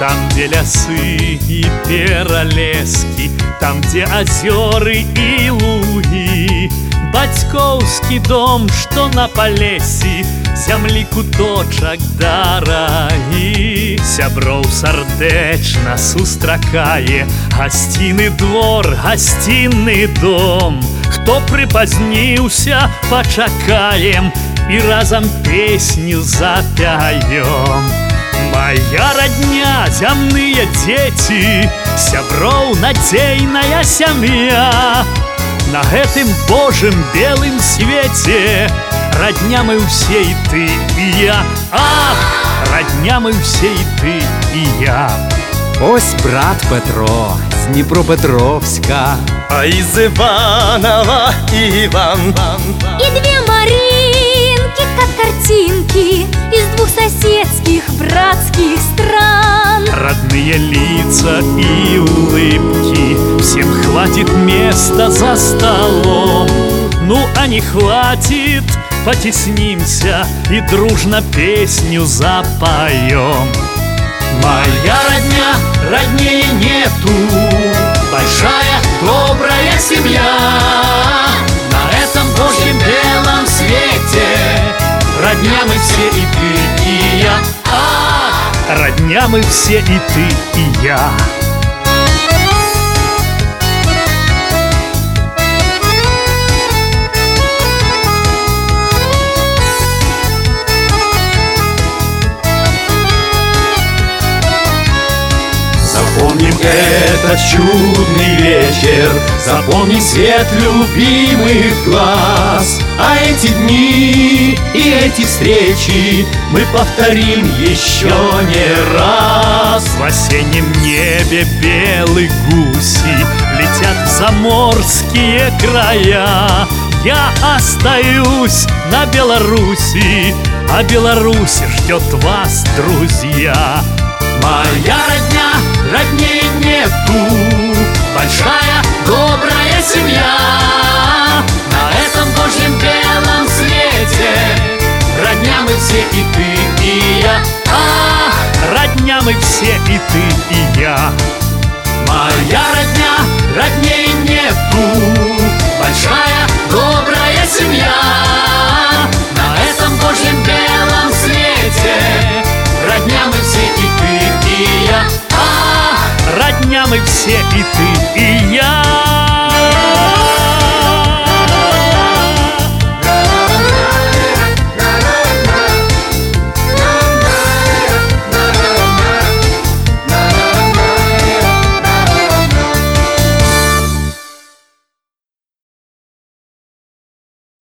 Там, где лясы и пералески, там, где азёры і лугі, бацькоўскі дом, што на палесі, зямлі куточак дарагі. Сяброў сардэчна сустракае гасцінны двор, гасцінны дом. Хто прыпазніўся, пачакаем і разам песню запяем. Моя родня, зямныя дзеці, сяброў надзейная сям'я. На гэтым Божым белым свеце родня мы ўсе і ты і я. Ах, родня мы ўсе і ты і я. Ось брат Петро з Дніпропетровська, а из Иванова Иван. И две Маринки, как картинки, из двух соседских братских стран. Родные лица и улыбки, всем хватит места за столом. Ну, а не хватит, потеснимся и дружно песню запоем. Моя родня, роднее нету, большая, добрая семья. На этом Божьем белом свете родня мы все и ты и я. Родня мы все и ты и я. Запомним этот чудный вечер, запомним свет любимых глаз. А эти дни и эти встречи мы повторим еще не раз. В осеннем небе белые гуси летят в заморские края. Я остаюсь на Беларуси, а Беларусь ждет вас, друзья. Моя родня, роднее нету, большая, добрая семья. На этом Божьем белом свете родня мы все и ты и я. Родня мы все и ты и я. Моя родня, роднее нету, большая, добрая семья. На этом Божьем белом свете родня мы все и ты и я. Родня мы все и ты и